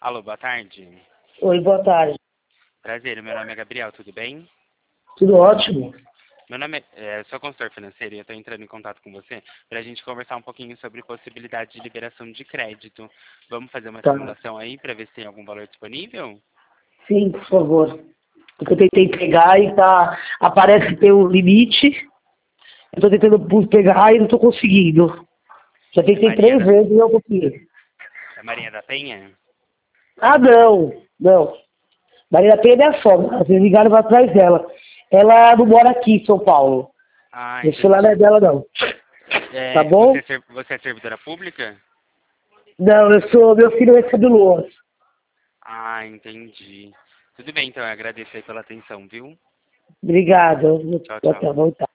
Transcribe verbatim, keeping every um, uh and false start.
Alô, boa tarde. Oi, boa tarde. Prazer, meu nome é Gabriel, tudo bem? Tudo ótimo? Meu nome é, é sou consultor financeiro e eu estou entrando em contato com você para a gente conversar um pouquinho sobre possibilidade de liberação de crédito. Vamos fazer uma Tá. simulação aí para ver se tem algum valor disponível? Sim, por favor. Porque eu tentei pegar e tá. Aparece que tem um limite. Eu tô tentando pu- pegar e não tô conseguindo. Já tentei Maria três da, vezes e não consegui. é Marinha da Penha? Ah, não, não. Maria Penha é minha sogra. Vocês ligaram pra trás dela. Ela não mora aqui em São Paulo. Ah, O celular não é entendi. dela, não. Tá É, você, bom? é ser- você é servidora pública? Não, eu sou. Meu filho é cabeloso. Ah, entendi. Tudo bem, então, eu agradeço aí pela atenção, viu? Obrigado. Tchau, Até tchau. voltar.